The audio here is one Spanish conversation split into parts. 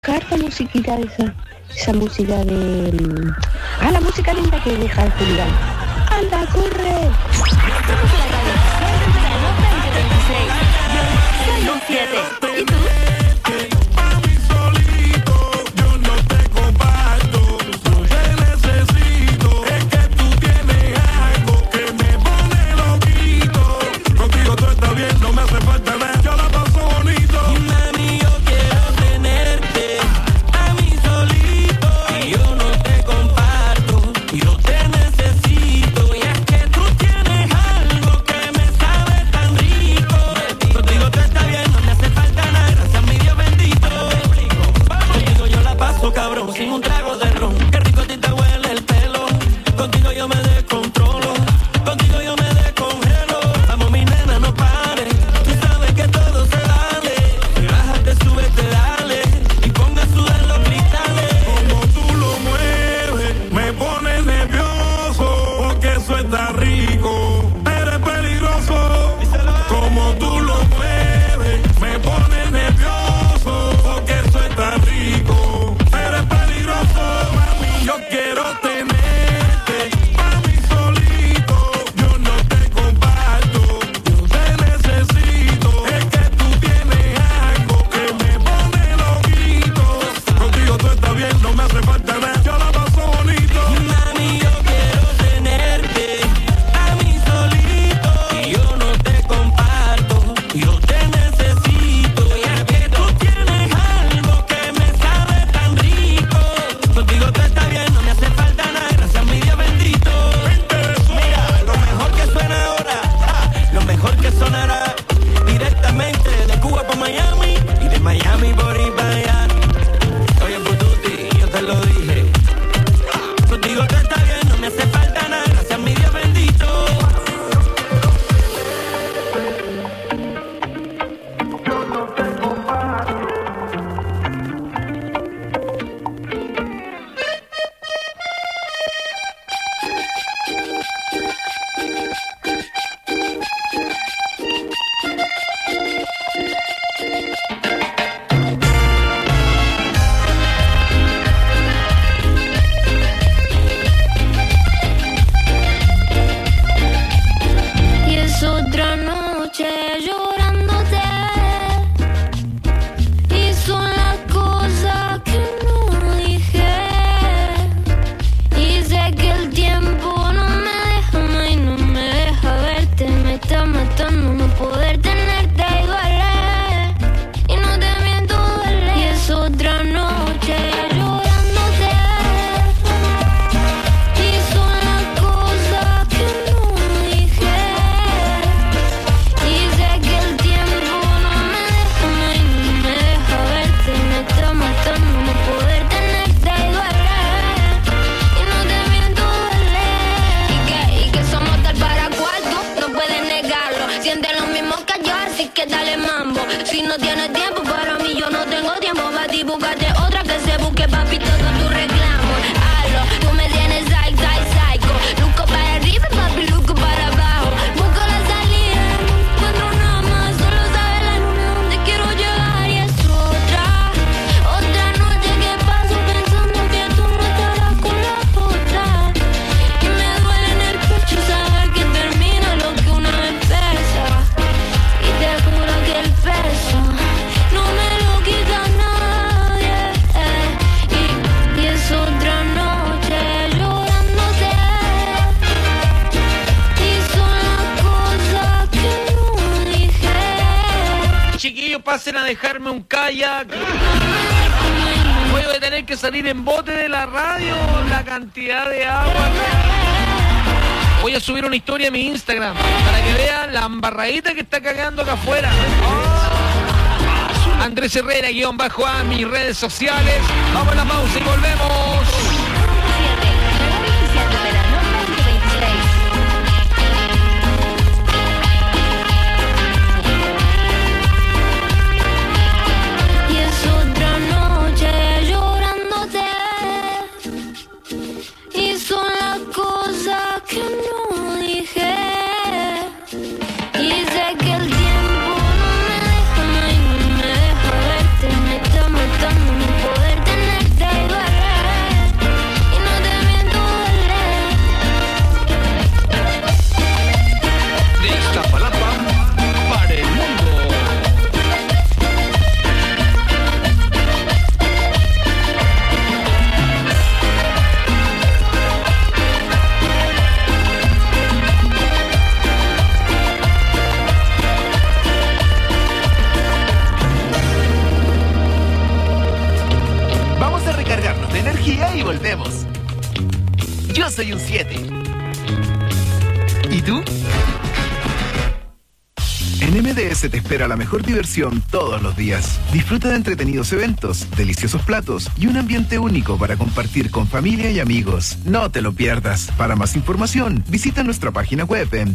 Carta musiquita esa música de... la música linda que deja el Julián. ¡Anda, corre! ¿Y tú? Pasen a dejarme un kayak. Voy a tener que salir en bote de la radio. La cantidad de agua. Voy a subir una historia a mi Instagram para que vean la embarradita que está cagando acá afuera. Andrés Herrera _a mis redes sociales. Vamos a la pausa y volvemos. No pausa y volvemos. Yo soy un 7. ¿Y tú? En MDS te espera la mejor diversión todos los días. Disfruta de entretenidos eventos, deliciosos platos y un ambiente único para compartir con familia y amigos. No te lo pierdas. Para más información, visita nuestra página web en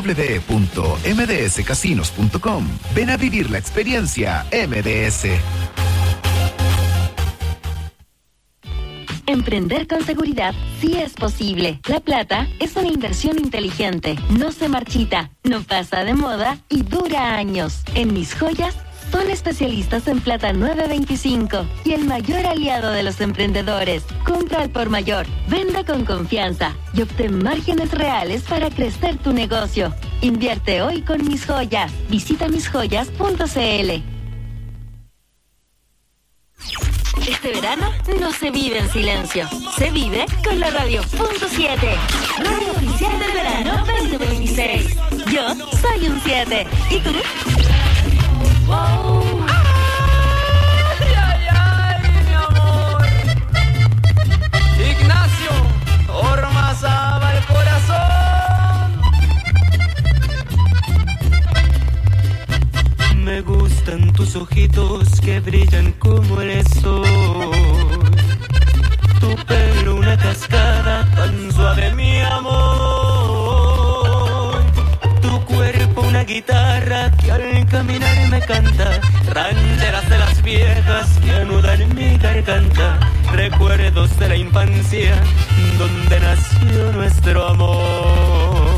www.mdscasinos.com. Ven a vivir la experiencia MDS. Emprender con seguridad sí es posible. La plata es una inversión inteligente, no se marchita, no pasa de moda y dura años. En Mis Joyas son especialistas en plata 925 y el mayor aliado de los emprendedores. Compra al por mayor, vende con confianza y obtén márgenes reales para crecer tu negocio. Invierte hoy con Mis Joyas. Visita misjoyas.cl. Este verano no se vive en silencio, se vive con la Radio Punto 7, radio oficial del verano 2026. Yo soy un 7. ¿Y tú? Wow. ¡Ay, ay, ay, mi amor! Ignacio, Ormazábal el corazón. Me gustan tus ojitos que brillan como el sol. Tu pelo una cascada tan suave, mi amor. Tu cuerpo una guitarra que al caminar me canta. Rancheras de las viejas que anudan en mi garganta. Recuerdos de la infancia donde nació nuestro amor.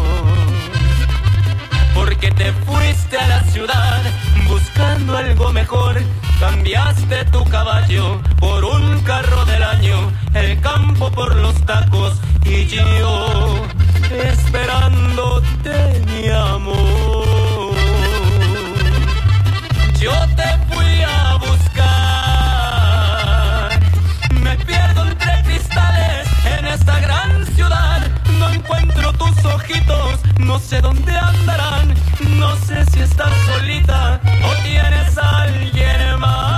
Porque te fuiste a la ciudad buscando algo mejor. Cambiaste tu caballo por un carro del año, el campo por los tacos y yo esperándote, mi amor. Yo te fui a buscar, me pierdo entre cristales en esta gran ciudad. No encuentro tus ojitos, no sé dónde andarán. No sé si estás solita o tienes a alguien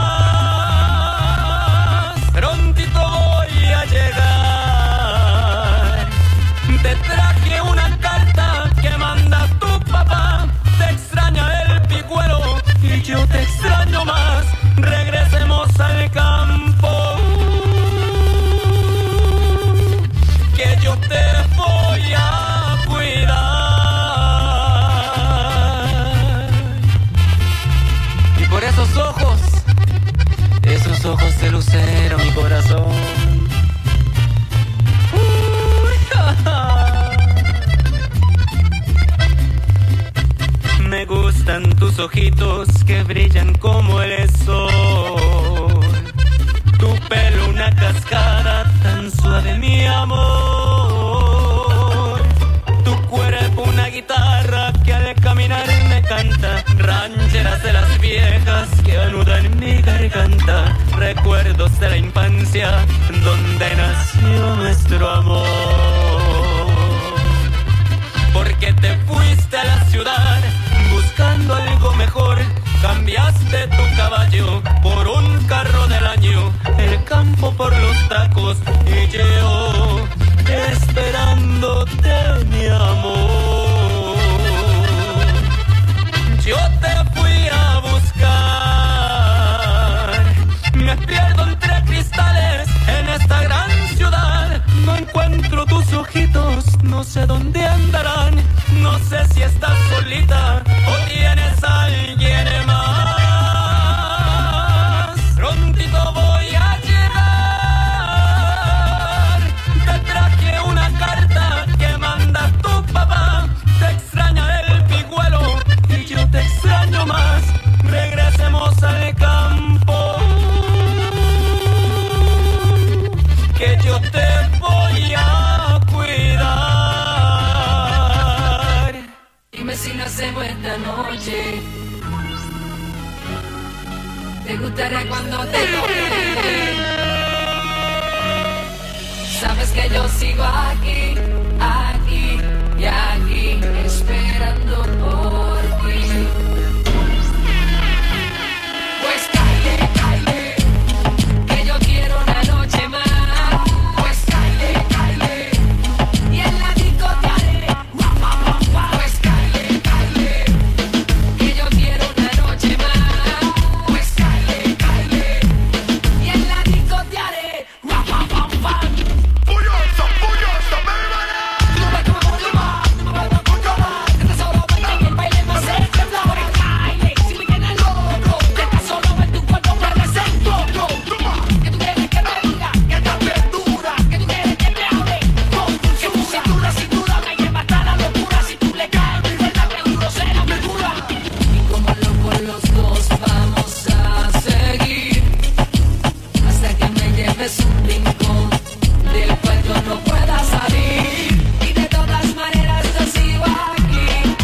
más. Prontito voy a llegar. Te traje una carta que manda tu papá. Te extraña el picuero y yo te extraño más. Regresemos al campo, que yo te voy a cuidar. Y por esos ojos de lucero, mi corazón. Me gustan tus ojitos que brillan como el sol. Tu pelo una cascada tan suave, mi amor. Tu cuerpo una guitarra que al caminar me canta. Rancheras de las viejas que anudan en mi garganta. Recuerdos de la infancia donde nació nuestro amor. Porque te fuiste a la ciudad buscando algo mejor. Cambiaste tu caballo por un carro del año, el campo por los tacos y yo esperándote, mi amor. Yo te fui a buscar, me pierdo entre cristales en esta gran ciudad. No encuentro tus ojitos, no sé dónde andarán. No sé si estás solita o tienes a alguien más. Prontito voy a llegar. Te traje una carta que manda tu papá. Te extraña el pigüelo y yo te extraño más. Regresemos al campo, que yo te voy a cuidar. Dime si lo hacemos esta noche. ¿Te gustaría cuando te toque? Sabes que yo sigo aquí, aquí y aquí, esperando por ti. Pues calle, calle, que yo quiero una noche más. busques un rincón del cual yo no pueda salir. Y de todas maneras yo sigo aquí,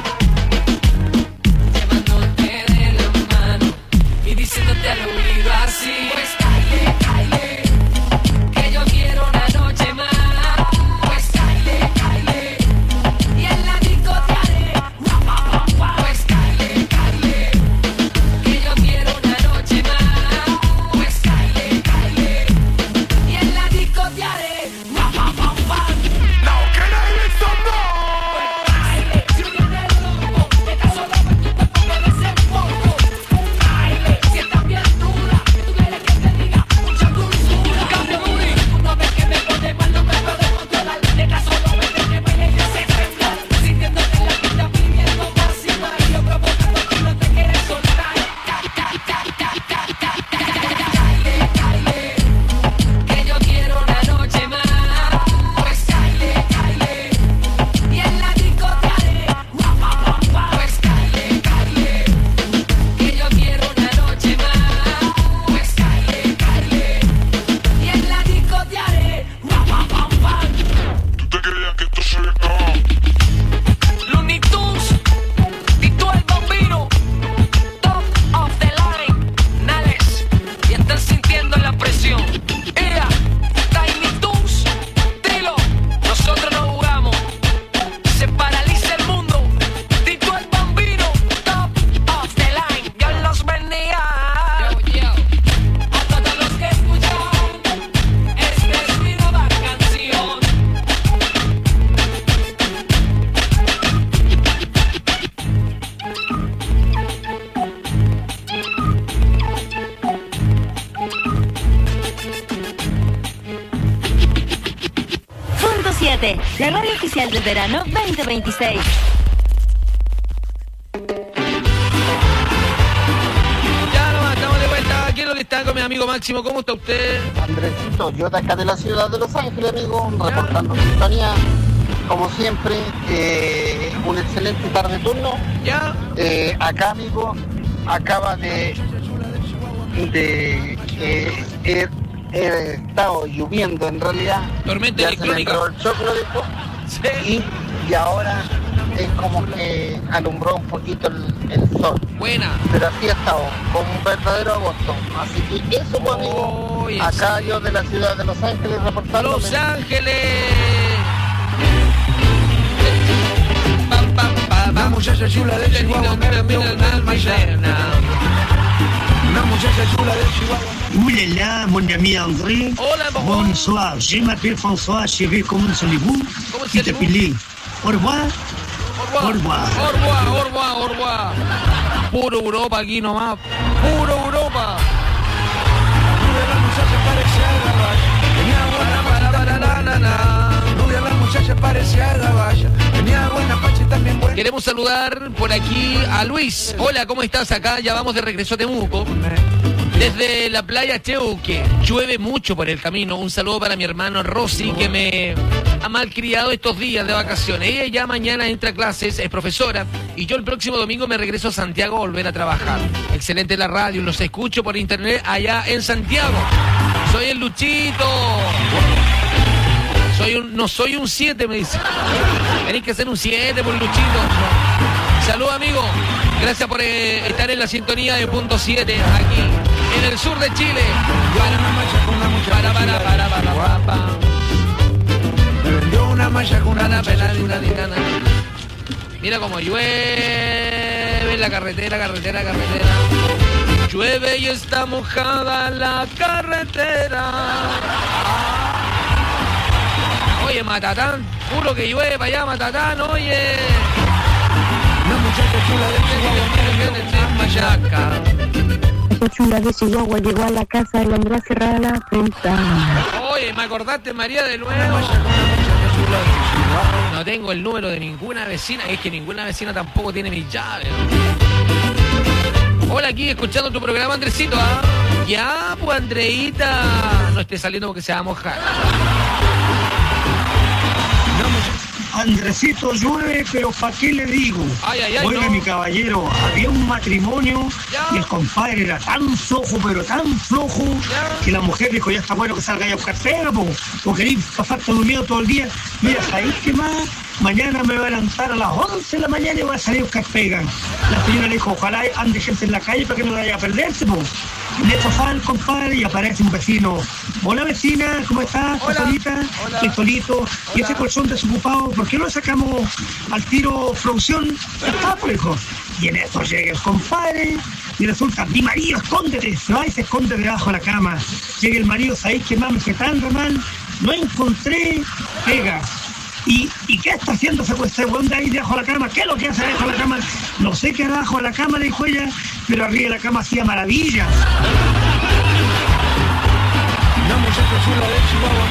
llevándote de la mano y diciéndote al oído así. Pues Kyle, Kyle, que yo quiero una noche más. Pues Kyle, Kyle, y en la disco te haré. Pues Kyle, Kyle, que yo quiero una noche más. Pues Kyle, Kyle, y en la disco te haré. Now can I hear some more? Kyle, si vienes loco, estás solo en tu cuerpo me desenfoco. Kyle, si estás bien dura, tú quieres que te diga mucha dulzura. Cambio booty, tú no ves que me pone mal, no me puedo controlar. Deja solo verte que baile y desesperar, sintiéndote en la pista pidiendo más y más. Y yo provocando que no te quieres soltar. Kyle, Kyle, que yo quiero una noche más. Pues Kyle, Kyle, y en la disco te haré. Pues Kyle, Kyle, que yo quiero una noche más. Pues Kyle, Kyle, y en la disco te haré. ¿Tú te creías que esto se había acabado? Looney Tunes, Tito el Bambino, top of the line, Nales, y están sintiendo la presión. Ea, Tiny Toons, Trilo, nosotros no jugamos, se paraliza el mundo. Tito el Bambino, top of the line, Dios los bendiga. A todos los que escuchan, esta es mi nueva canción. Punto 7, la radio oficial del verano 2026. Ya nomás, estamos de vuelta. Aquí es donde está con mi amigo Máximo. ¿Cómo está usted? Andresito, yo de acá de la ciudad de Los Ángeles, amigo, reportando sintonía, como siempre, un excelente tarde turno. ¿Ya? Acá, amigo, acaba de estado lloviendo en realidad. Tormenta Ya se me electrónica. entró el choclo, dijo, Sí. y ahora es como que alumbró un poquito el sol. Buena. Pero así ha estado, como un verdadero agosto. Así que eso, pues, amigo. Oye, Acá yo de la ciudad de Los Ángeles reportando. Los Ángeles. Pam, pam, pam, Una muchacha chula de Chihuahua me vendió un alma llena. Una muchacha chula de Chihuahua. Ouh là là, mon ami André. Hola, bonjour. Bonsoir, je m'appelle François, chérie, comment allez-vous? ¿Cómo Qui allez-vous? t'appelle? Au revoir. Orboa, Au revoir. Orboa, Orboa, Orboa. Puro Europa aquí nomás. Puro Europa. Rubia la muchacha parecía gaballa. Tenía buena Rubia la muchacha parecía gaballa. Tenía buena pacha y también buena. Queremos saludar por aquí a Luis. Hola, ¿cómo estás? Acá ya vamos de regreso a Temuco. Desde la playa Cheuque. Llueve mucho por el camino. Un saludo para mi hermano Rosy, que me ha malcriado estos días de vacaciones. Ella ya mañana entra a clases, es profesora, y yo el próximo domingo me regreso a Santiago a volver a trabajar. Excelente la radio, los escucho por internet allá en Santiago. Soy el Luchito. No soy un 7, me dice. Tenéis que ser un 7 por Luchito. Salud, amigo. Gracias por estar en la sintonía de punto 7 aquí en el sur de Chile. Para. Me vendió una malla con una muchacha chula de Mira cómo llueve en la carretera. Llueve y está mojada la carretera. Oye, Matatán, puro que llueve para allá, Matatán, oye. Una muchacha chula de Chihuahua. Esa chula de Chihuahua llegó a la casa del hombre a cerrar la ventana. Oye, me acordaste, María, de nuevo. No tengo el número de ninguna vecina, es que ninguna vecina tampoco tiene mis llaves. Hola, aquí escuchando tu programa, Andresito. ¿Ah? Ya, pues, Andreita, no esté saliendo porque se va a mojar. Andresito, llueve, pero ¿para qué le digo? Oiga, no. Mi caballero, había un matrimonio Ya. y el compadre era tan flojo, pero tan flojo, Ya. que la mujer dijo, ya está bueno que salga ya a buscar pega, o queréis pasarte durmiendo todo el día. Mira, ¿sabéis qué más? Mañana me voy a levantar a las 11 de la mañana y voy a salir a buscar pega. La señora le dijo, ojalá ande gente en la calle para que no vaya a perderse, po. En esto sale el compadre y aparece un vecino. Hola vecina, ¿cómo estás? ¿Estás solita? Estoy solito. ¿Y ese colchón desocupado? ¿Por qué no lo sacamos al tiro producción? Ya está, pues, hijo. Y en esto llega el compadre y resulta, mi marido, escóndete. Se va y se esconde debajo de la cama. Llega el marido, ¿sabéis qué más me fue tan mal? No encontré pega. ¿Y qué está haciendo ese huevón de ahí debajo de la cama? ¿Qué es lo que hace debajo de la cama? No sé qué debajo de la cama, le dijo ella, pero arriba de la cama hacía maravillas. Una muchacha chula de Chihuahua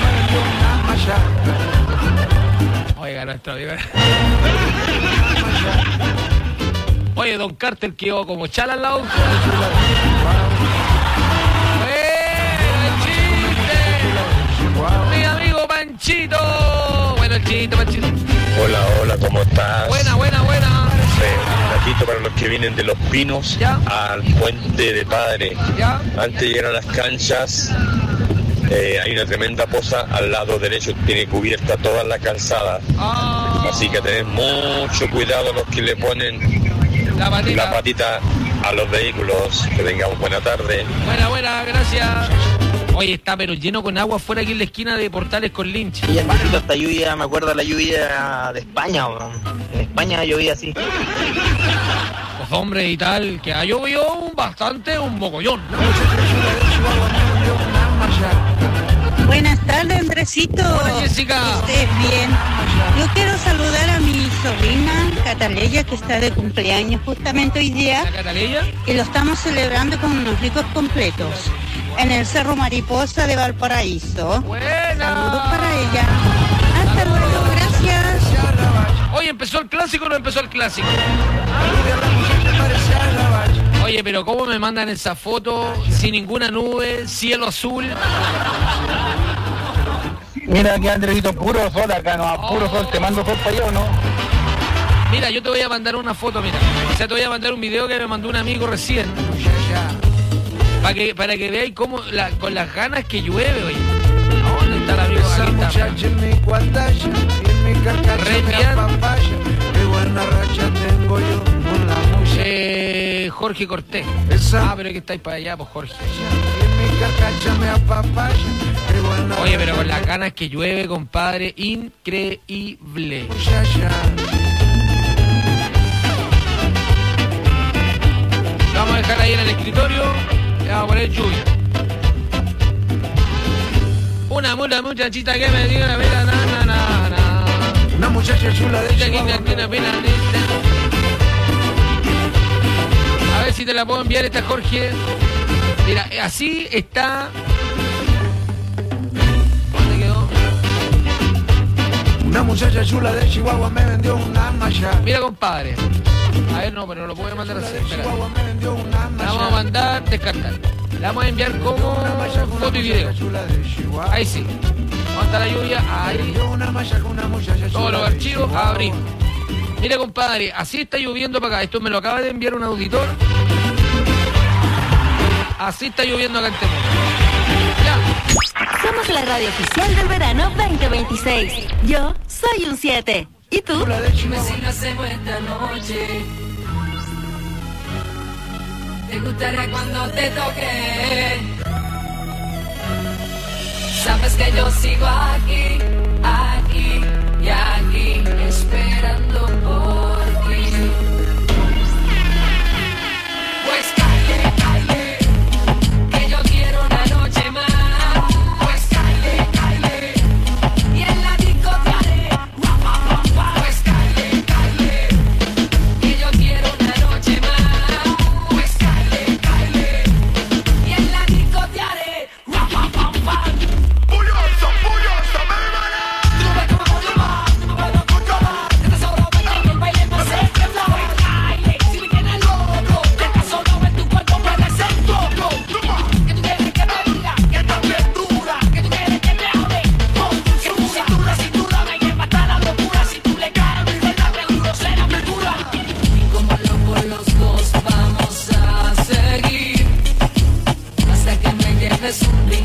me vendió una malla. Oiga, nuestro amigo. Oye, Don Carter quedó como chala al lado. Mi amigo Panchito. Bueno, Panchito. Hola, ¿cómo estás? Buena. Ratito para los que vienen de Los Pinos al Puente de Padre. ¿Ya? Antes de llegar a las canchas, hay una tremenda poza al lado derecho, tiene cubierta toda la calzada. Así que tened mucho cuidado los que le ponen la patita a los vehículos. Que tengamos buena tarde. Buena, gracias. Oye, está pero lleno con agua afuera aquí en la esquina de Portales con Lynch. Y hermanito, esta lluvia, me acuerdo de la lluvia de España, bro. En España llovía así. Pues hombre, y tal, que ha llovido un mogollón. Buenas tardes, Andresito. Hola, Jessica. Que estés bien. Yo quiero saludar a mi sobrina Cataleya, que está de cumpleaños justamente hoy día. ¿La Cataleya? Y lo estamos celebrando con unos ricos completos en el Cerro Mariposa de Valparaíso. Buena. Saludos para ella. Hasta luego, gracias. Oye, ¿empezó el clásico o no empezó el clásico? Oye, pero ¿cómo me mandan esa foto sin ninguna nube, cielo azul? Mira aquí, Andresito, puro sol acá, no, puro sol, te mando sol para allá, ¿o no? Mira, yo te voy a mandar una foto, mira. O sea, te voy a mandar un video que me mandó un amigo recién. Para que veáis cómo, con las ganas que llueve, oye. ¿Dónde está el amigo? Esa muchacha en mi guatalla y en mi carcacha me apapaya. Qué buena racha tengo yo con la muchacha. Jorge Cortés. Pero es que estáis para allá, pues Jorge. Y en mi carcacha me apapaya. Qué buena. Oye, pero con las ganas que llueve, compadre, increíble. Vamos a dejar ahí en el escritorio. Le vamos a poner lluvia. Una muchachita que me diga, mira, na. Una muchacha chula de Chihuahua. A ver si te la puedo enviar esta, Jorge. Mira, así está. ¿Dónde quedó? Una muchacha chula de Chihuahua me vendió una malla. Mira, compadre. A ver, no, pero no lo puedo mandar así. Espera. La vamos a mandar, descartar. La vamos a enviar como foto y video. Ahí sí. ¿Dónde está la lluvia? Ahí. Todos los archivos, abrir. Mira, compadre, así está lloviendo para acá. Esto me lo acaba de enviar un auditor. Así está lloviendo acá en Temuco. Ya. Somos la radio oficial del verano 2026. Yo soy un 7. ¿Y tú? Dime si lo hacemos esta noche. ¿Te gustaría cuando te toque? Sabes que yo sigo aquí, esperando por ti. Pues caile, que yo quiero una noche más. Pues caile, y en la disco te haré. Pues caile, que yo quiero una noche más. Pues caile, y en la disco te haré.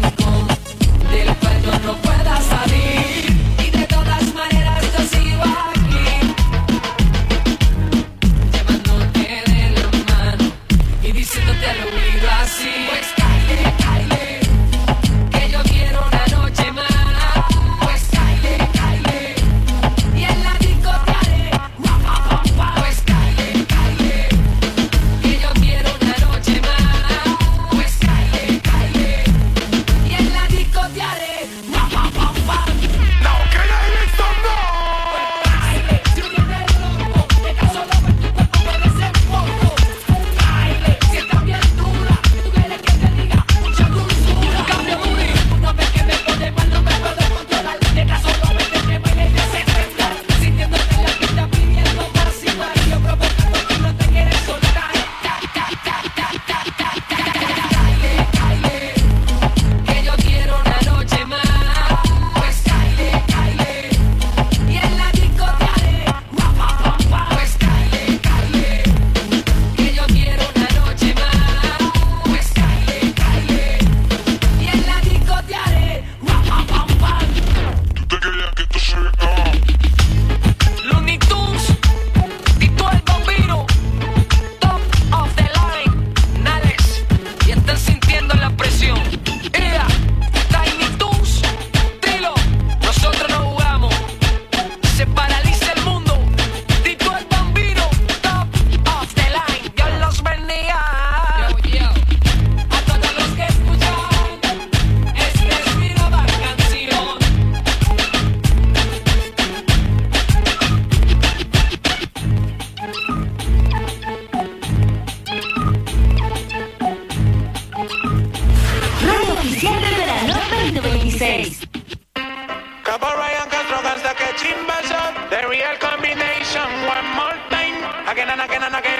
trancón del cual yo no pueda salir. Y de todas maneras yo sigo aquí, llevándote de la mano y diciéndote al oído así: pues cáele, cáele, que yo quiero una noche más. Pues cáele, cáele, y en la disco te haré guau, guau, guau, guau. Pues cáele, cáele, que yo quiero una noche más. Pues cáele, cáele, y en la disco te haré guau, guau, guau, guau. No, que la elección no. Baile, si tú eres loco, que tan solo ver tu cuerpo puede ser poco. Baile, si estás bien dura, tú quieres que te diga mucha dulzura. Cambio booty, una vez que me pone mal no me puedo controlar. De tan solo verte que baile y desesperar, sintiéndote en la pista pidiendo más y más. Y yo provocando que no te quieres soltar. Baile, baile, que yo quiero una noche más. Pues baile, baile, y en la disco te haré guau, guau, guau, guau. Pues baile, baile, que yo quiero una noche más. Pues baile, baile, y en la disco te haré guau, guau, guau, guau. Tú te creías que esto se había acabado. Looney Tunes, Tito el Bambino, top of the line, Nales, y están sintiendo la presión. Ea, Tiny Toons, Trilo, nosotros no jugamos, se paraliza el mundo. Tito el Bambino, top of the line, Dios los bendiga. A todos los que escuchan, esta es mi nueva canción. Radio Oficial del Verano 2026. Capo Ryan Castro Garza, que chimba shot. The real combination, one more time. Again and again and again.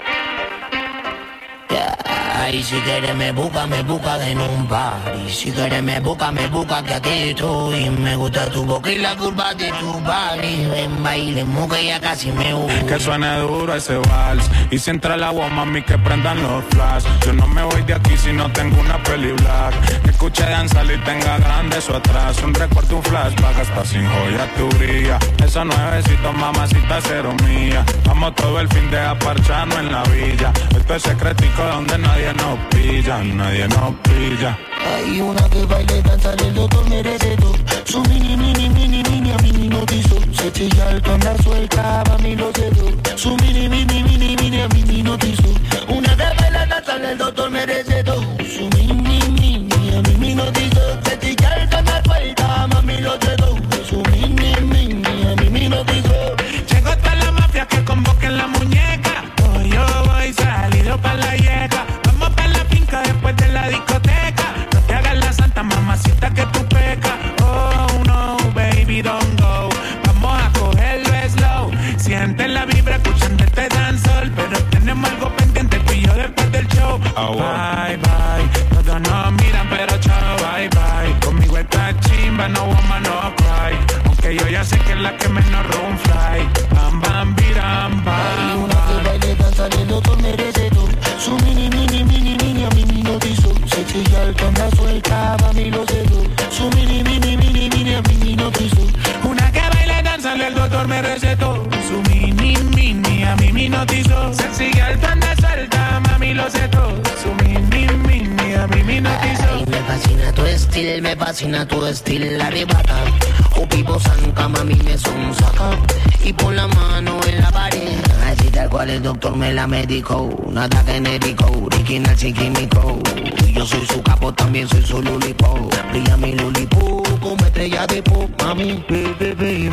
Y si quieres me busca en un party. Si quieres me busca que aquí estoy. Me gusta tu boca y la curva de tu body. Ven, bailemos que ya casi me voy. Que suene duro ese vals. Y si entra el agua, mami, que prendan los flash. Yo no me voy de aquí si no tengo una peli black. Que escuche danzar y tenga grande eso atrás. Un recuerdo, un flashback, hasta sin joya tu brilla. Esos nuevecitos, mamacita, cero mía. Vamos todo el fin de a parcharnos en la villa. Esto es secretico donde nadie nos pilla, nadie nos pilla. Hay una que baile, danza, el doctor me recetó. Su mini, mini, mini, mini, a mí me notizó. Se chilla el con la suelta, a mí lo cedo. Su mini, mini, mini, mini, a mí me notizó. Una que baila, danza, el doctor me recetó. Su mini, mini, mini, a mí me notizó. Se chilla el con la suelta, a mí lo cedo. Su mini, mini, a mí me notizó. Llegó hasta la mafia que convoquen la muñeca. Hoy yo voy salido pa' la yeca. Vamos pa' la finca después de la discoteca. No te hagas la santa, mamacita, que tú pecas. Oh no, baby, don't go. Vamos a cogerlo slow. Siente la vibra escuchando este dancehall. Pero tenemos algo pendiente tú y yo después del show. Bye, bye, todos nos miran pero chao, bye, bye. Conmigo esta chimba, no woman, no cry. Aunque yo ya sé que es la que menos room fly. Bam, bam, biram, bam. Hay una que baile, danza, el doctor me recetó. Su mini, mini, mini, mini, a mí me notizó. Se chilla el con la suelta, a mí lo cedo. Su mini, mini, mini, mini, a mí me notizó. Una que baila, danza, el doctor me recetó. Su mini, mini, a mí me notizó. Se sigue el tan de suelta, mami lo sé todo. Su mini, mini, a mí me notizó. Ay, me fascina tu estilo, me fascina tu estilo, arrebata. O pipo sanca, mami me sonsaca. Y pon la mano en la pared. Así tal cual el doctor me la medicó. Nada genérico, original sin químico. Yo soy su capo, también soy su lulipo. Brilla mi lulipo como estrella de pop. Mami, baby,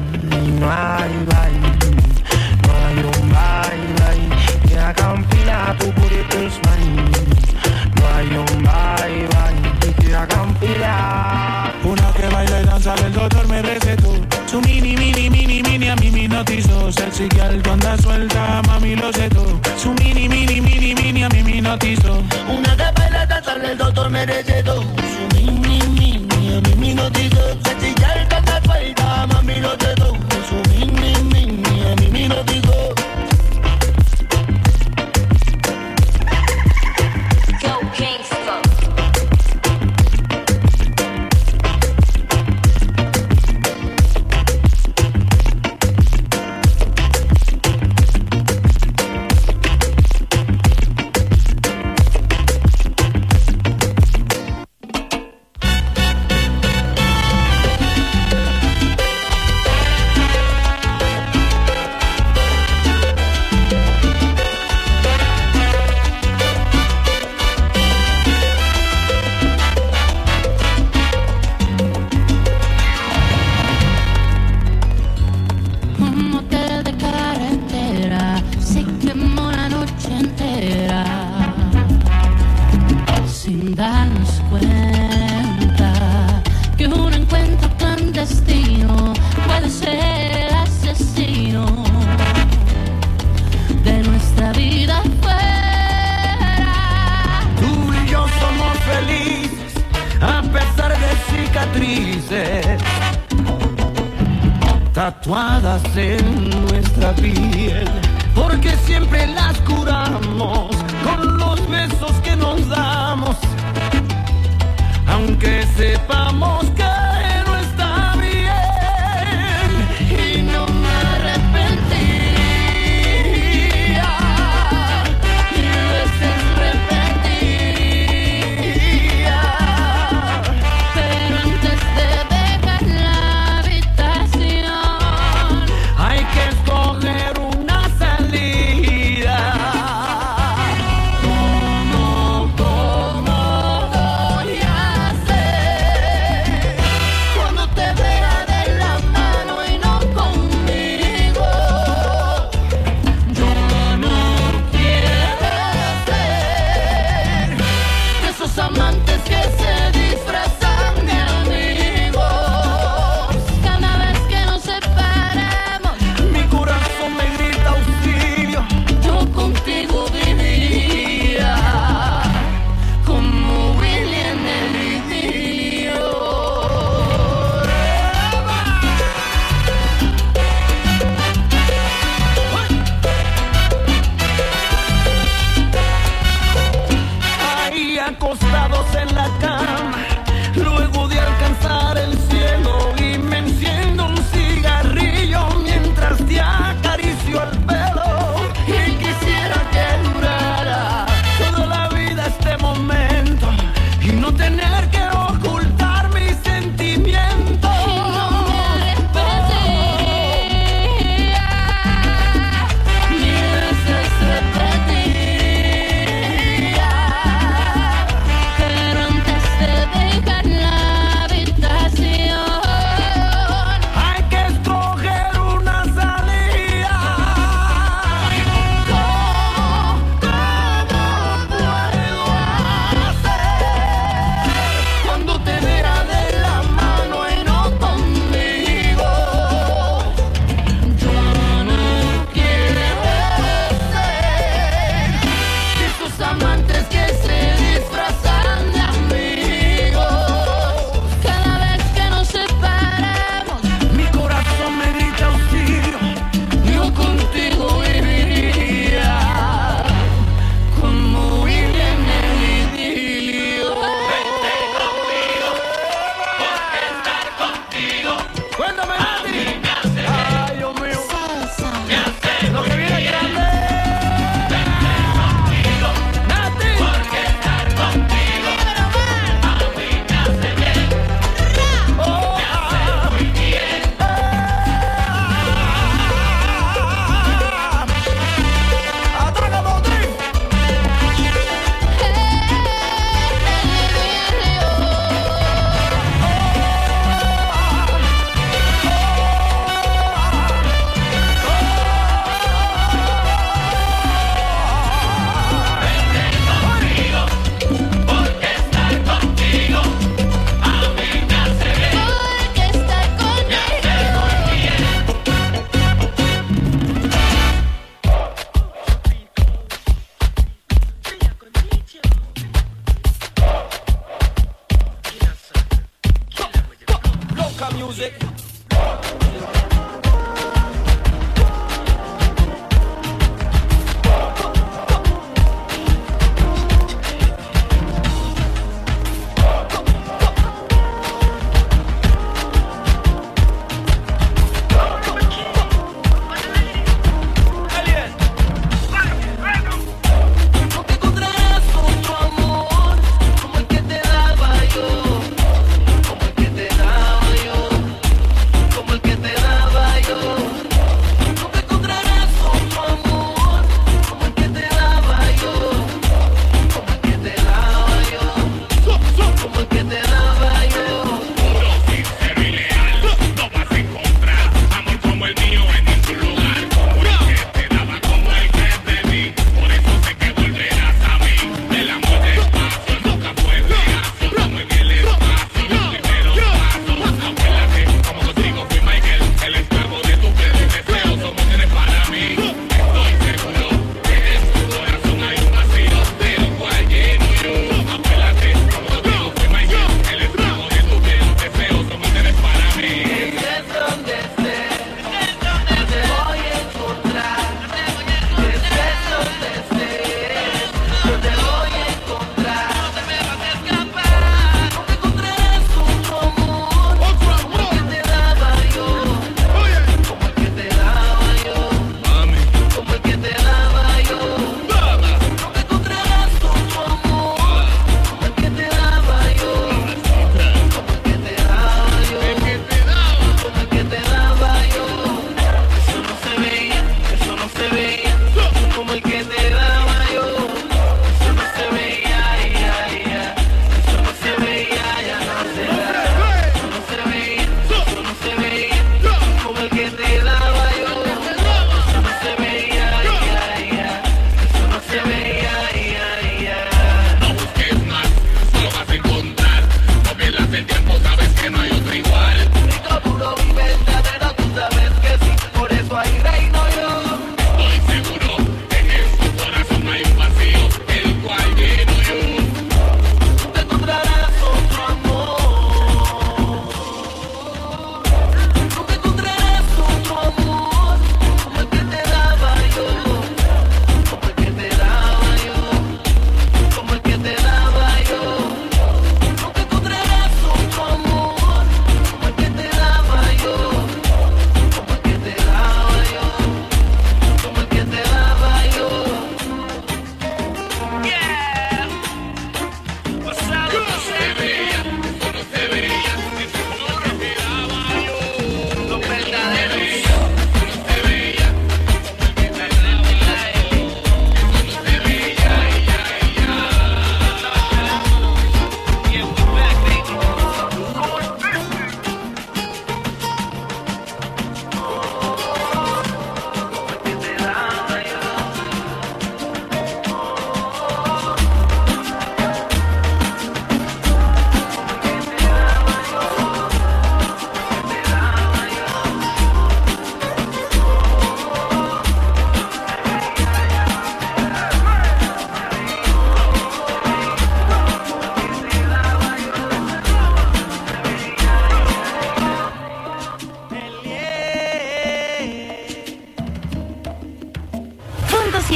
no hay baile. No hay un baile que haga un fila tu burrito es mine. No hay un baile que haga un fila. Una que baila y danza, el doctor me recetó. Su mini, mini, mini, mini, a mí me notizó. Sexy girl, cuando suelta, mami lo sé todo. Su mini, mini, mini, mini, a mí me notizó. Una que baila, danza, el doctor me recetó. Su mini, mini, a mí me notizó. Sexy girl, cuando suelta, mami lo sé todo. Su mini, mini, a mí me notizó. Go Kingston. cicatrices tatuadas en nuestra piel, porque siempre las curamos con los besos que nos damos, aunque sepamos que no está bien, y no me arrepentiría, y veces repetiría, pero antes de dejar la habitación hay que escoger una salida. ¿Cómo voy a hacer cuando te vea de la mano y no conmigo? Yo no quiero ser de esos amantes que se disfrazan de amigos. Cada vez que nos separamos, mi corazón me grita auxilio. Yo contigo viviría como Willy en el idilio. Ahí acostados en la cama, luego de alcanzar el cielo, y me enciendo un cigarrillo mientras te acaricio el pelo, y quisiera que durara toda la vida este momento y no tener que ocultar mis sentimientos. Mil veces repetiría, pero antes de dejar la habitación hay que escoger una salida. ¿Cómo puedo hacer cuando te vea de la mano y no conmigo? Yo no quiero ser de esos amantes que se disfrazan de amigos. Cada vez que nos separamos, mi corazón me grita auxilio. Yo contigo viviría como Willy en el idilio. Vente conmigo, porque estar contigo cuéntame, Nati. Ay, Dios mío, me hace lo que viene grande. Vente conmigo, Nati, porque estar contigo a mí me hace bien. Me hace muy bien. Ataca, Botín. Porque estar contigo a mí me hace bien. Porque estar contigo Loca music. No te encontrarás otro amor como el que te daba yo, como el que te daba yo, como el que te daba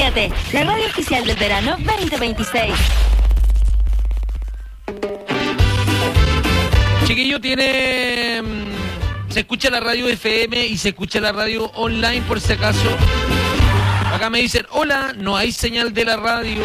107, la radio oficial del verano 2026. Chiquillo, se escucha la radio FM y se escucha la radio online por si acaso. Acá me dicen, hola, no hay señal de la radio.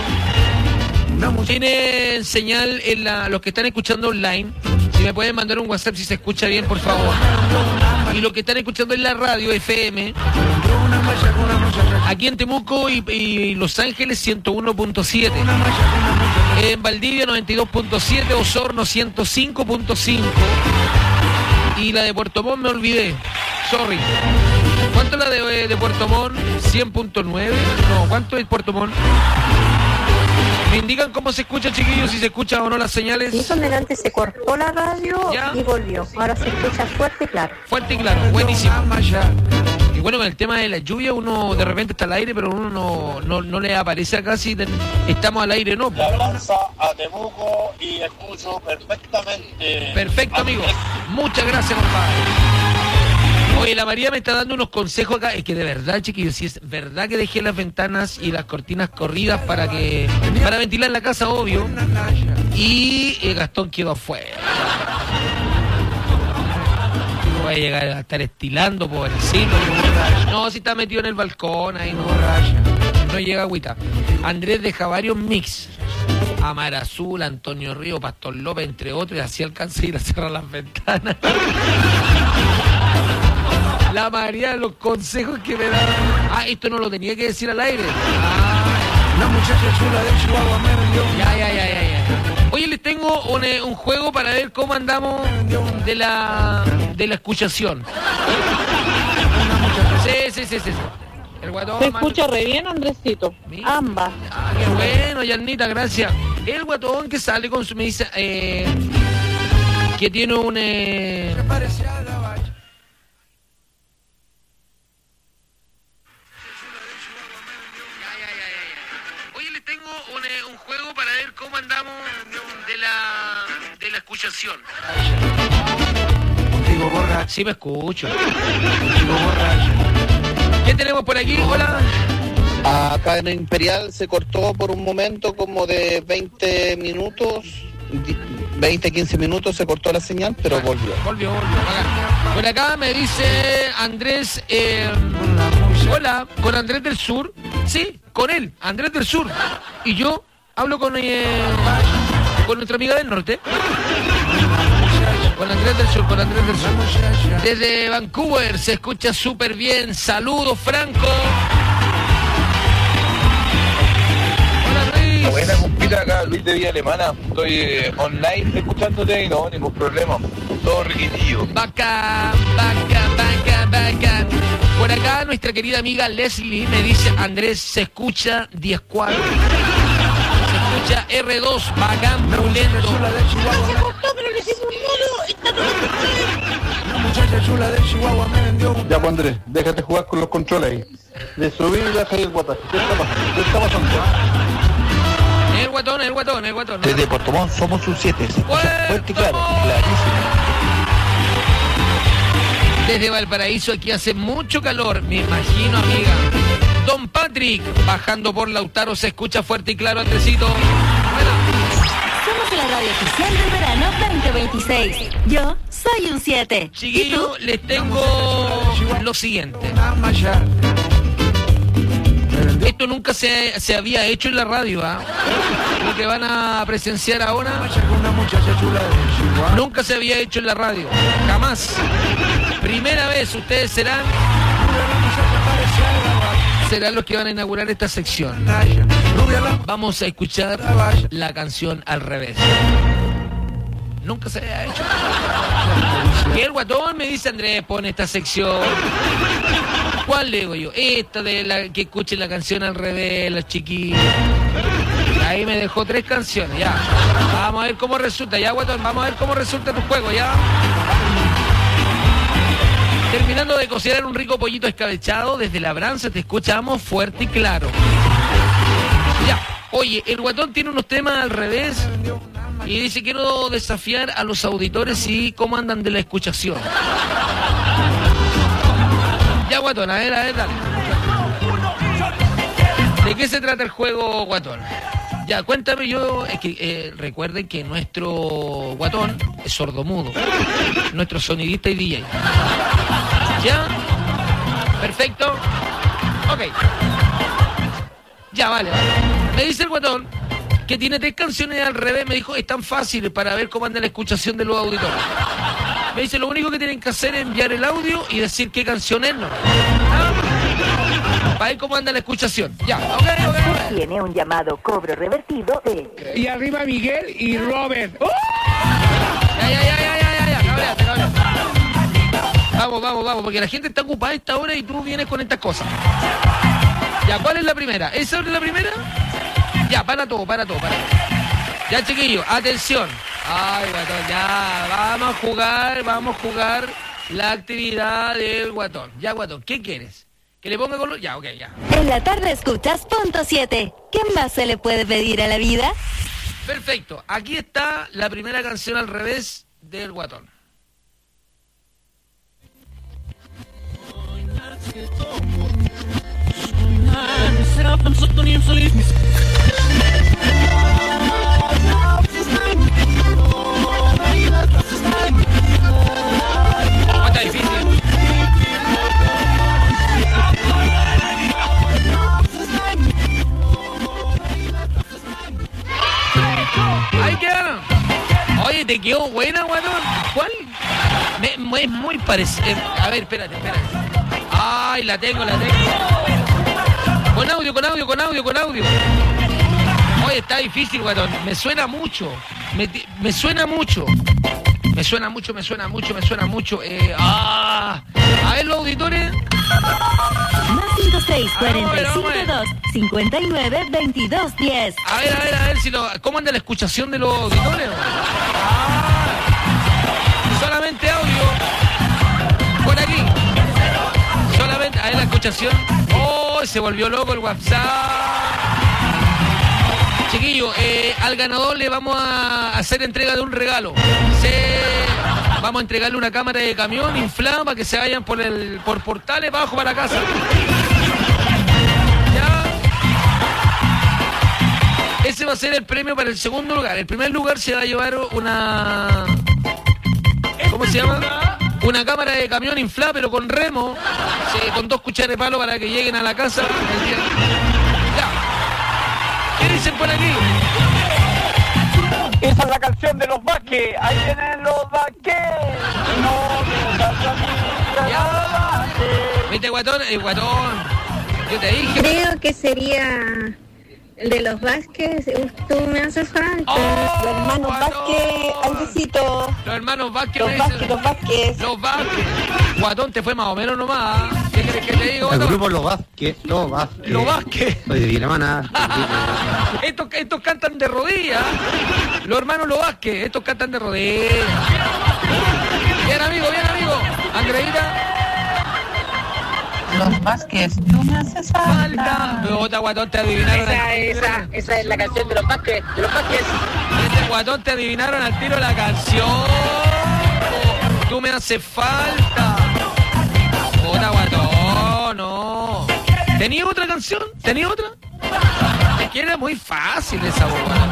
Tiene señal en los que están escuchando online. Si me pueden mandar un WhatsApp si se escucha bien, por favor. Y los que están escuchando en la radio FM, aquí en Temuco y Los Ángeles 101.7. En Valdivia 92.7, Osorno 105.5. Y la de Puerto Montt me olvidé. Sorry. ¿Cuánto es la de Puerto Montt? 100.9. No, ¿cuánto es Puerto Montt? ¿Me indican cómo se escucha, chiquillos? Si se escuchan o no las señales. Sí, con delante se cortó la radio y volvió. Ahora se escucha fuerte y claro. Fuerte y claro, buenísimo. Y bueno, con el tema de la lluvia, uno de repente está al aire, pero uno no le aparece acá si estamos al aire, ¿no? La abraza a Temuco y escucho perfectamente. Perfecto, amigo. Muchas gracias, compadre. Oye, la María me está dando unos consejos acá. Es que de verdad, chiquillos, si es verdad que dejé las ventanas y las cortinas corridas para ventilar la casa, obvio. Y Gastón quedó afuera. Voy a llegar a estar estilando, pobrecito. No, si está metido en el balcón, ahí no llega agüita. Andrés deja varios mix. Amar Azul, Antonio Río, Pastor López, entre otros, y así alcanza a ir a cerrar las ventanas. La María, los consejos que me da. Esto no lo tenía que decir al aire. La muchacha chula de Chihuahua me vendió. Ya. Oye, les tengo un juego para ver cómo andamos de la escuchación. Sí. El guatón, se escucha re bien, Andresito. Ambas. Qué bueno, Yanita, gracias. El guatón que sale con me dice que tiene un un juego para ver cómo andamos de la escuchación. Digo borracho. Sí me escucho. Digo borracho. ¿Qué tenemos por aquí? Hola. Acá en Imperial se cortó por un momento como de 20 minutos, 15 minutos se cortó la señal, pero volvió. Volvió. Por acá me dice Andrés, hola, con Andrés del Sur. Sí, con él, Andrés del Sur. Y yo hablo con nuestra amiga del norte. Con Andrés del Sur. Desde Vancouver se escucha súper bien. Saludos, Franco. Hola, Luis. Buena, compita, acá Luis de Vía Alemana. Estoy online escuchándote y no, ningún problema. Todo riquitillo. Bacán. Por acá nuestra querida amiga Leslie me dice, Andrés, se escucha 10-4. Se escucha R2, bacán, brulento. Se cortó, pero le hicimos un modo. La muchacha chula de Chihuahua me vendió. Ya, pues Andrés, déjate jugar con los controles ahí. De subir y bajar el guataje. ¿Qué está pasando? El guatón. Desde Puerto Montt somos un 7. Se escucha fuerte y claro, clarísimo. Desde Valparaíso aquí hace mucho calor, me imagino, amiga. Don Patrick, bajando por Lautaro, se escucha fuerte y claro, Andresito. Somos la radio oficial del verano 2026. Yo soy un 7. Chiquillo, les tengo lo siguiente. Esto nunca se había hecho en la radio, Lo que van a presenciar ahora nunca se había hecho en la radio. Jamás. Primera vez, ustedes serán los que van a inaugurar esta sección. Vamos a escuchar la canción al revés. Nunca se había hecho. Y el guatón me dice, Andrés, pone esta sección. ¿Cuál le digo yo? Esta de la que escuchen la canción al revés, los chiquillos. Ahí me dejó 3 canciones, ya. Vamos a ver cómo resulta, ya, guatón. Vamos a ver cómo resulta tu juego, ya. Terminando de cocinar un rico pollito escabechado, desde Labranza te escuchamos fuerte y claro. Ya, oye, el guatón tiene unos temas al revés y dice, quiero desafiar a los auditores y cómo andan de la escuchación. Ya, guatón, a ver, dale. ¿De qué se trata el juego, Guatón? Ya, cuéntame. Es que recuerden que nuestro Guatón es sordomudo. Nuestro sonidista y DJ. ¿Ya? Perfecto. Ok. Ya, vale. Me dice el Guatón que tiene 3 canciones al revés. Me dijo, es tan fácil para ver cómo anda la escuchación de los auditores. Me dice, lo único que tienen que hacer es enviar el audio y decir qué canción es, ¿no? Para ver cómo anda la escuchación. Ya, ok. Tiene un llamado cobro revertido de... Y arriba Miguel y Robert. ¡Oh! Ya. Cabreate. Vamos, porque la gente está ocupada a esta hora y tú vienes con estas cosas. Ya, ¿cuál es la primera? ¿Esa es la primera? Ya, para todo. Ya, chiquillos, atención. Ay, Guatón, ya, vamos a jugar la actividad del Guatón. Ya, Guatón, ¿qué quieres? ¿Que le ponga color? Ya, ok, ya. En la tarde escuchas punto 7. ¿Qué más se le puede pedir a la vida? Perfecto, aquí está la primera canción al revés del Guatón. Está difícil. Ahí quedaron. Oye, ¿te quedó buena, Guatón? ¿Cuál? Es muy parecido. A ver, espérate. Ay, la tengo. Con audio. Oye, está difícil, Guatón. Me suena mucho. A ver, los auditores. Más 56 452 59 22 10. A ver, ¿cómo anda la escuchación de los auditores? Solamente audio. Por aquí. Solamente, a ver la escuchación. Oh, se volvió loco el WhatsApp. Chiquillo, al ganador le vamos a hacer entrega de un regalo. Vamos a entregarle una cámara de camión inflada para que se vayan por portales para abajo para casa. Ya. Ese va a ser el premio para el segundo lugar. El primer lugar se va a llevar una... ¿Cómo se llama? Una cámara de camión inflada, pero con remo, con 2 cucharas de palo para que lleguen a la casa. Ya. ¿Qué dicen por aquí? Esa es la canción de los Vázquez. Ahí vienen los Vázquez. ¿Viste, Guatón? Yo te dije. Creo que sería el de los Vázquez. Tú me haces falta. Los hermanos Vázquez, Andresito. Los hermanos Vázquez. Los Vázquez. Guatón, te fue más o menos nomás. ¿Qué crees que te digo, Guatón? El grupo Los Vázquez. Los Vázquez. Soy de Vilamana. Estos cantan de rodillas. Los hermanos Los Vázquez. Estos cantan de rodillas. Bien, amigo. Andreita. Los Vázquez, tú me haces falta. Otra, Guatón, te adivinaron. Esa es la canción de los Vázquez. Este Guatón, te adivinaron al tiro la canción. Tú me haces falta. Otra, Guatón, no. ¿Tenía otra canción? ¿Tenía otra? Es que era muy fácil esa boba.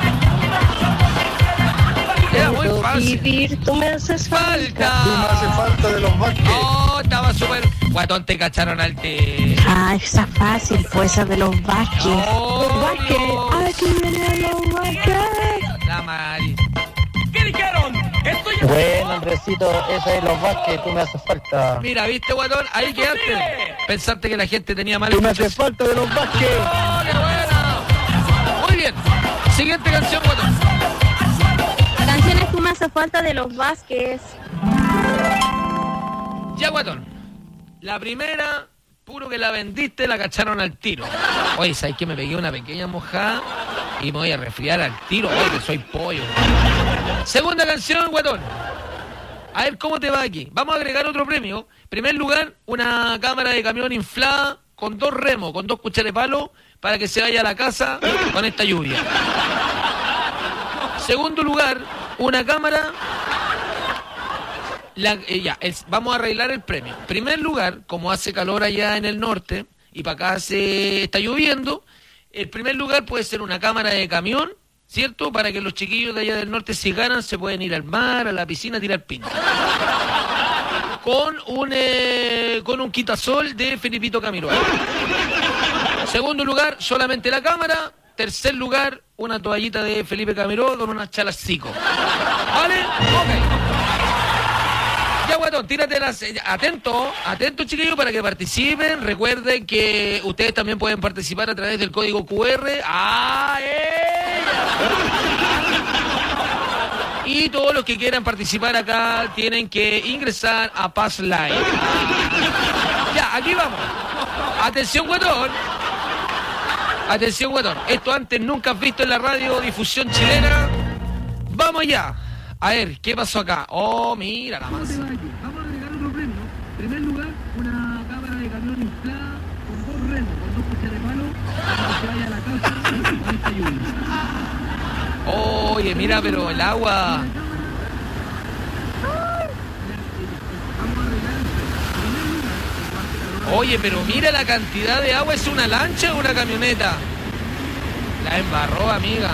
Era muy fácil. Vivir, tú me haces falta. Tú me haces falta de los Vázquez. Oh, estaba súper... Guatón, te cacharon al té. Ah, esa fácil, fue esa de los Vázquez. Los Vázquez. Aquí vienen los Vázquez. La Mari. ¿Qué dijeron? Bueno, Andresito, esa es los Vázquez, tú me haces falta. Mira, ¿viste, Guatón? Ahí quedaste. Pensaste que la gente tenía mal Tú me haces falta de los Vázquez. ¡Oh, qué buena! Muy bien. Siguiente canción, Guatón. La canción es Tú me haces falta de los Vázquez. Ya, Guatón. La primera, puro que la vendiste, la cacharon al tiro. Oye, ¿sabes qué? Me pegué una pequeña mojada y me voy a resfriar al tiro. Oye, que soy pollo. Segunda canción, Guatón. A ver cómo te va aquí. Vamos a agregar otro premio. Primer lugar, una cámara de camión inflada con 2 remos, con 2 cucharas de palo, para que se vaya a la casa con esta lluvia. Segundo lugar, una cámara... vamos a arreglar el premio. Primer lugar, como hace calor allá en el norte y para acá está lloviendo, El primer lugar puede ser una cámara de camión, ¿cierto? Para que los chiquillos de allá del norte, si ganan, se pueden ir al mar, a la piscina, a tirar pinta. Con un quitasol de Felipito Camiroaga. Segundo lugar, solamente la cámara. Tercer lugar, una toallita de Felipe Camiroaga con unas chalacico. ¿Vale? Ok. Ya, guatón, tírate las... Atento, chiquillos, para que participen. Recuerden que ustedes también pueden participar a través del código QR. Y todos los que quieran participar acá tienen que ingresar a Paz Live. Ya, aquí vamos. Atención, guatón. Atención, guatón. Esto antes nunca has visto en la radiodifusión chilena. Vamos allá. A ver, ¿qué pasó acá? Oh, mira la masa. Vamos a regalar otro premio. En primer lugar, una cámara de camión inflada con 2 remos, con 2 cuchillas de palo, para que se vaya a la casa con esta lluvia. Oye, mira, pero el agua... Oye, pero mira la cantidad de agua. ¿Es una lancha o una camioneta? La embarró, amiga.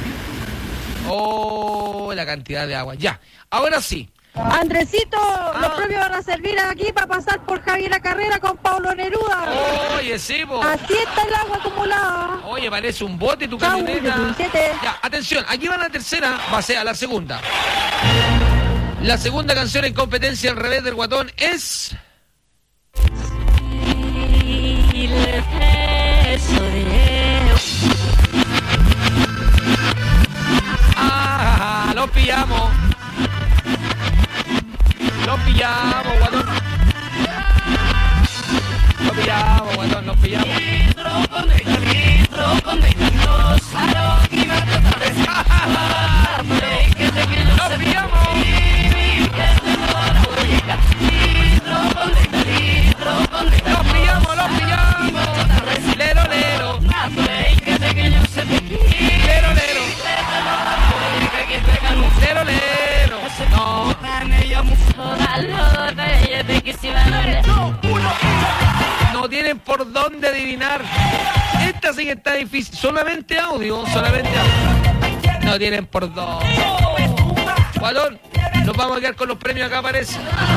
Oh, la cantidad de agua. Ya, ahora sí. Andresito, los premios van a servir aquí para pasar por Javier Carrera con Pablo Neruda. Oye, sí, po. Así está el agua acumulada. Oye, parece un bote tu camioneta. Ya, atención, aquí va la tercera, va a ser a la segunda. La segunda canción en competencia al revés del guatón es... Lo pillamos. Lo pillamos, guatón. Lo pillamos, guatón, lo pillamos. Lo pillamos. Lo pillamos, lo pillamos. Lero, lero. Lero, lero. Lero, lero. No. No tienen por dónde adivinar. Esta sí que está difícil. Solamente audio, solamente audio. No tienen por dónde. Guatón, nos vamos a quedar con los premios acá, parece.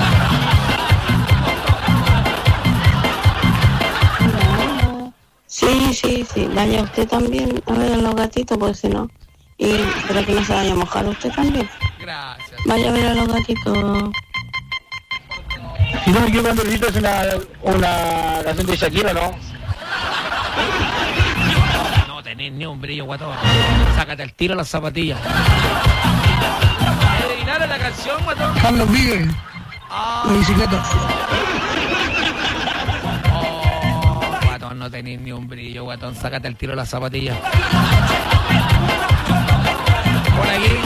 Sí. Vaya usted también a ver a los gatitos, porque si no. Y para que no se vaya a mojar usted también. Gracias. Vaya a ver a los gatitos. Si no me equivoco, Andresito, es una canción de Shakira, ¿no? No tenés ni un brillo, guatón. Sácate el tiro a las zapatillas. ¿Adivinaron la canción, guatón? Carlos Vives. La bicicleta. Guatón, no tenés ni un brillo, guatón. Sácate el tiro a las zapatillas. Por aquí.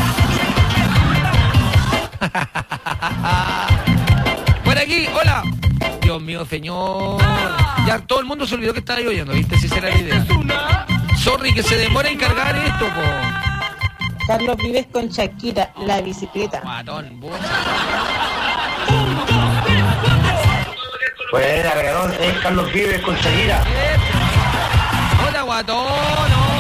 Por aquí, hola. Dios mío, señor. Ya todo el mundo se olvidó que estaba lloviendo, ¿viste? Si será la idea. Sorry, que se demora en cargar esto, po. Carlos Vives con Shakira, la bicicleta. Guatón, Buena, Regadón, es Carlos Vives con Shakira. Hola, guatón,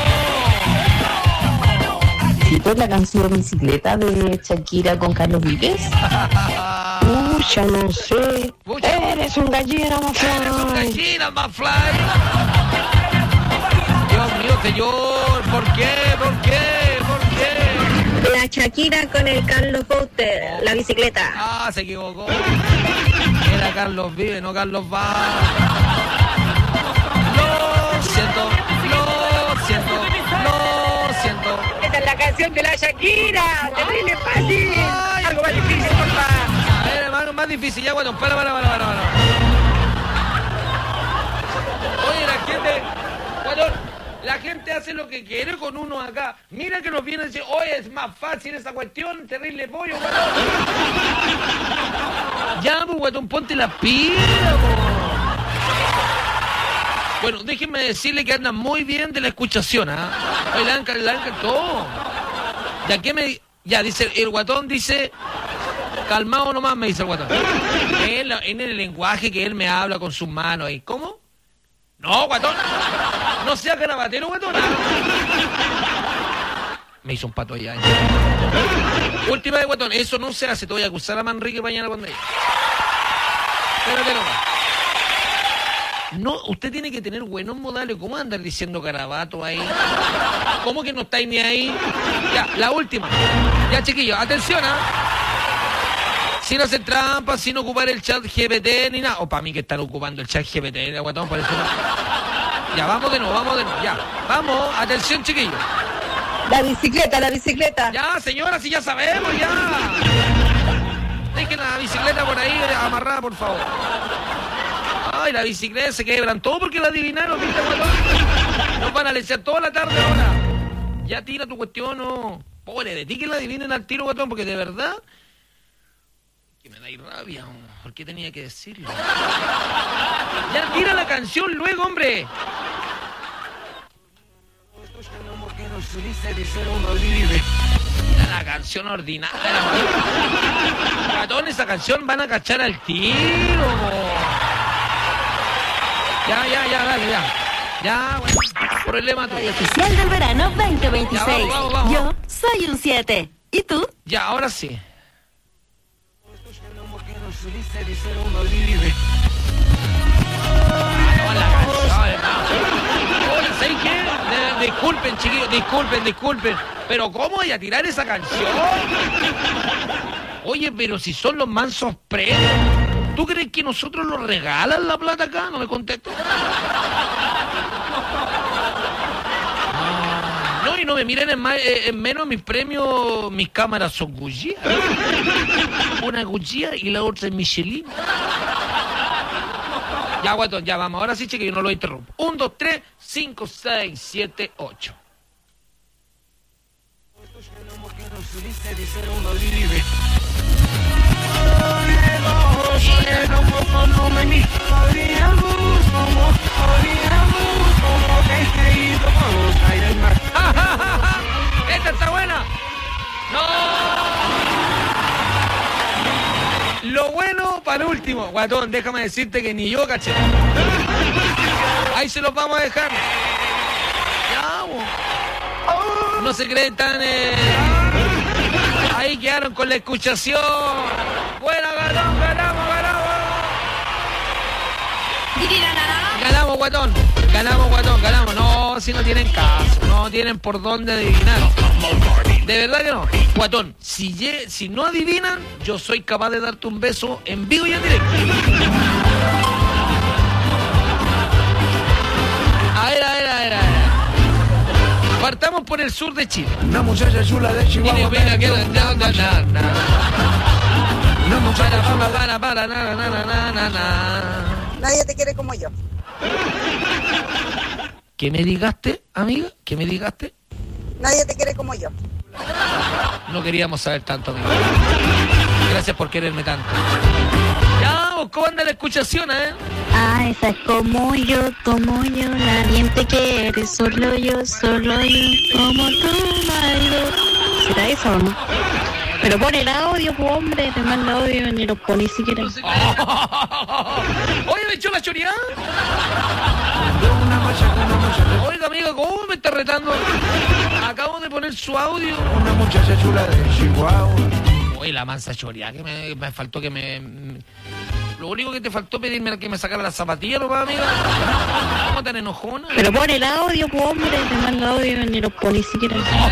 ¿Cito la canción Bicicleta de Shakira con Carlos Vives? Pucha, no sé. Eres un gallina, Mafly. Eres un gallina, Mafly. Dios mío, señor. ¿Por qué? La Shakira con el Carlos Bouter, la bicicleta. Ah, se equivocó. Era Carlos Vive, no Carlos Va. Lo siento. Esta es la canción de la Shakira. Terrible fácil. Algo más difícil, por favor. A ver, hermano, más difícil. Ya, bueno, para. Oye, la gente hace lo que quiere con uno acá. Mira que nos viene a decir, oye, es más fácil esa cuestión, terrible pollo, guatón. Ya, pues, guatón, ponte la pila, Bueno, déjenme decirle que andan muy bien de la escuchación, ¿ah? ¿Eh? El Ancar, todo. Ya, dice, el guatón dice, calmado nomás, me dice el guatón. En el lenguaje que él me habla con sus manos ahí. ¿Cómo? No, guatón. No sea carabatero, guatón. Me hizo un pato allá. Última de guatón. Eso no se hace. Te voy a acusar a Manrique mañana cuando ella. Espérate nomás. No, usted tiene que tener buenos modales. ¿Cómo andar diciendo carabato ahí? ¿Cómo que no estáis ni ahí? Ya, la última. Ya, chiquillos, atención, ¿ah? Sin hacer trampas, sin ocupar el chat GPT ni nada. O para mí que están ocupando el chat GPT, de guatón, por eso no. Ya, vamos de nuevo, ya. Vamos, atención, chiquillos. La bicicleta. Ya, señora, si ya sabemos, ya. Dejen la bicicleta por ahí amarrada, por favor. Ay, la bicicleta se quebrantó porque la adivinaron, ¿viste, guatón? Nos van a leer toda la tarde ahora. Ya tira tu cuestión, no. Pobre de ti que la adivinen al tiro, guatón, porque de verdad que me dais rabia. ¿Por qué tenía que decirlo? Ya tira la canción luego, hombre. La canción ordinaria. Guatón, esa canción van a cachar al tiro. Ya, dale, ya. Ya, bueno, problema tuyo. Oficial del verano 2026. Ya, vamos. Yo soy un 7. ¿Y tú? Ya, ahora sí. Oye, ¿sabes qué? Disculpen, chiquillos, disculpen. Pero ¿cómo voy a tirar esa canción? Oye, pero si son los mansos premios. ¿Tú crees que nosotros nos regalan la plata acá? No me contesto. No, y no me miren en menos mis premios. Mis cámaras son Gucci. Una Gucci y la otra es Michelin. Ya, guatón, ya vamos. Ahora sí, chiquillos, no lo interrumpo. 1, 2, 3, 5, 6, 7, 8. ¡Esta está buena! ¡No! Lo bueno para último. Guatón, déjame decirte que ni yo caché. Ahí se los vamos a dejar. Ya, no se creen tan... Ahí quedaron con la escuchación. Buena, guatón, ganamos. Ganamos. No, si no tienen caso, no tienen por dónde adivinar. De verdad que no. Guatón, si no adivinan, yo soy capaz de darte un beso en vivo y en directo. A ver. Partamos por el sur de Chile. Una muchacha chula de Chihuahua. Nadie te quiere como yo. ¿Qué me digaste, amiga? ¿Qué me digaste? Nadie te quiere como yo. No queríamos saber tanto, amigo. Gracias por quererme tanto. Ya, ¿cómo anda la escuchación, Ah, esa es como yo, nadie te quiere, solo yo, como tu marido. ¿Será eso o no? Pero pon el audio, pues, hombre, te manda audio, ni lo pones siquiera. Oye, me echó la choreada. Oiga, amiga, ¿cómo me está retando? Acabo de poner su audio. Una muchacha chula de Chihuahua. Oye, la mansa choreada, que me faltó que me... Lo único que te faltó pedirme que me sacara las zapatillas, papá, amiga. ¿Cómo tan enojona? Pero pon el audio, pues, hombre, te manda audio, ni lo pones siquiera.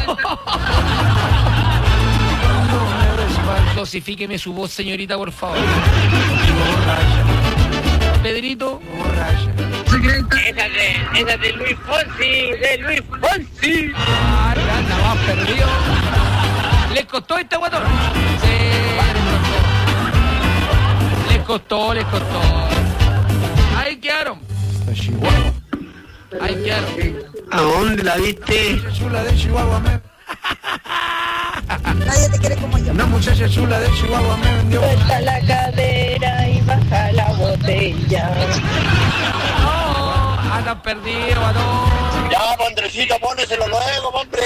Dosifíqueme su voz, señorita, por favor. Pedrito. Esa de Luis Fonsi. Ah, anda más perdido. ¿Les costó esta guatón? Sí, les costó. Ahí quedaron. ¿A dónde la viste? Chula de Chihuahua me... Nadie te quiere como yo. Una muchacha chula de Chihuahua me vendió. Suelta la cadera y baja la botella. No, andan perdidos, guatón. Ya, Andresito, póneselo luego, hombre.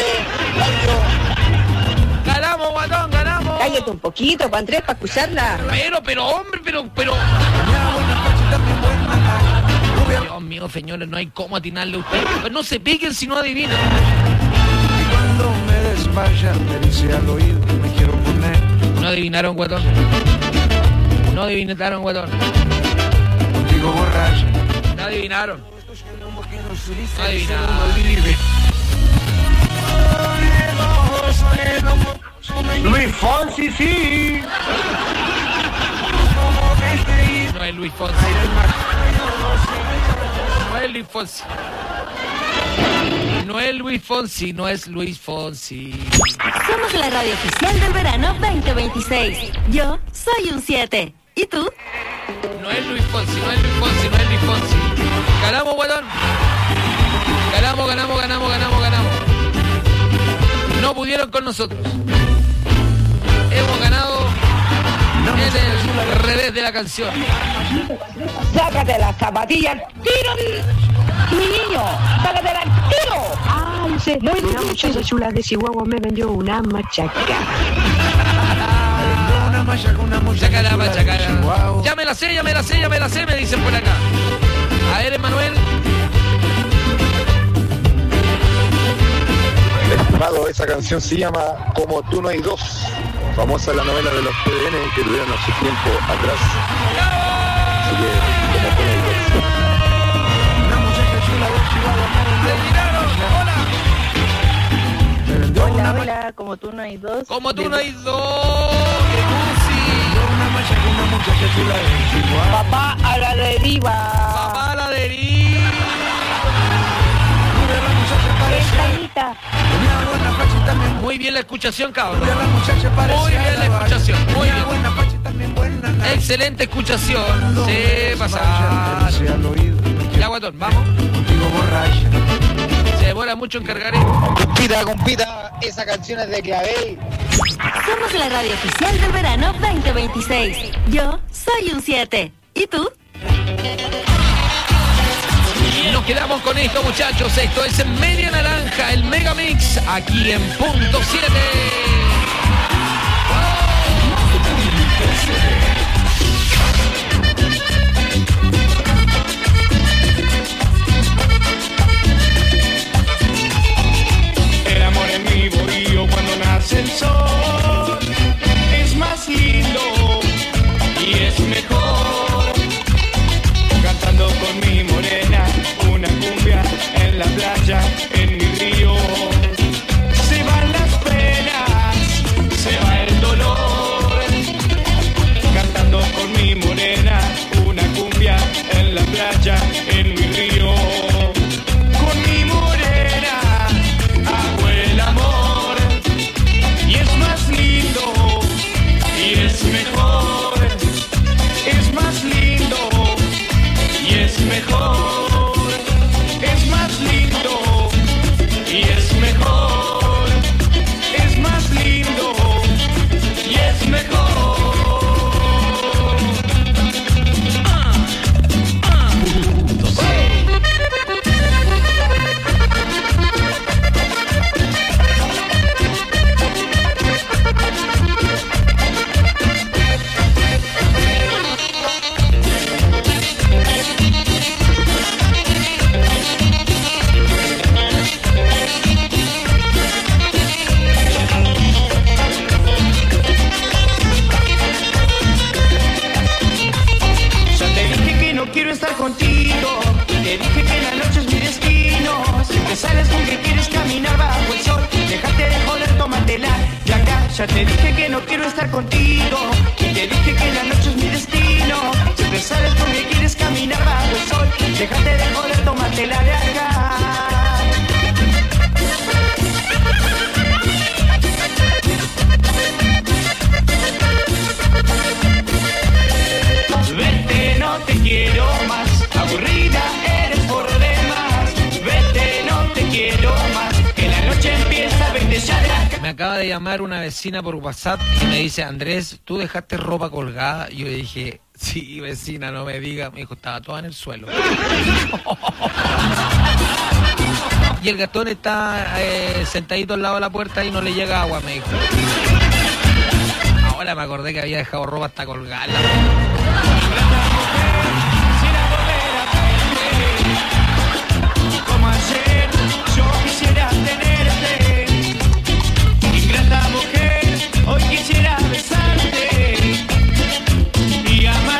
Ganamos, guatón, ganamos. Cállate un poquito, Andrés, para escucharla. Pero, hombre, pero. Dios mío, señores, no hay cómo atinarle a usted. Pues no se piquen si no adivinan. Y cuando me desmaya, me dice al oído, me quiero poner. No adivinaron, guatón. No adivinaron, guatón. Contigo borracha. No adivinaron. No adivinaron. Luis Fonsi, sí. No es Luis Fonsi. No es Luis Fonsi. No es Luis Fonsi, no es Luis Fonsi. Somos la radio oficial del verano 2026. Yo soy un 7. ¿Y tú? No es Luis Fonsi, no es Luis Fonsi, no es Luis Fonsi. Ganamos, guatón. Ganamos. No pudieron con nosotros. Hemos ganado en el revés de la canción. Sácate las zapatillas, tiro, mi niño, sácatela al tiro. Ay, sí, muy Una muchacha chula de Chihuahua me vendió una machaca. Una machaca la machaca. Ya me la sé, me dicen por acá. A ver, Emanuel. Estimado, esa canción se llama Como tú no hay dos. Famosa la novela de los TVN que tuvieron hace tiempo atrás. Así que, Como tú no hay dos. Una muchacha chula de Chihuahua. Hola, como tú no hay dos. Como tú no hay dos. Una muchacha chula de Chihuahua. Papá a la deriva. Papá a la deriva. Muy bien la escuchación, cabrón. Muy bien la escuchación. Muy bien. Excelente escuchación. Se pasa. Ya, guatón, vamos. Se demora mucho en cargar esto. Compita, esa canción es de Clavel. Somos la radio oficial del verano 2026. Yo soy un 7. ¿Y tú? Y nos quedamos con esto, muchachos. Esto es Media Naranja, el Mega Mix, aquí en Punto 7. El amor en mi bohío cuando nace el sol es más lindo y es mejor. Cantando con mi morena una cumbia en la playa, en mi río. Se van las penas, se va el dolor. Cantando con mi morena una cumbia en la playa, en mi río. Con mi morena hago el amor y es más lindo y es mejor. Es más lindo y es mejor, es más lindo y es mejor, es más lindo y es mejor. Quiero estar contigo, te dije que la noche es mi destino. Siempre sales con que quieres caminar bajo el sol. Déjate de joder, tómatela, ya te dije que no quiero estar contigo. Y te dije que la noche es mi destino. Siempre sales con que quieres caminar bajo el sol. Déjate de joder, tómatela de acá. Vete, no te quiero más, aburrida eres por demás. Vete, no te quiero más, que la noche empieza, vete ya de acá. Me acaba de llamar una vecina por WhatsApp y me dice, Andrés, ¿tú dejaste ropa colgada? Y yo dije, sí, vecina, no me diga. Me dijo, estaba toda en el suelo. Y el gatón está sentadito al lado de la puerta y no le llega agua, me dijo. Ahora me acordé que había dejado ropa hasta colgada.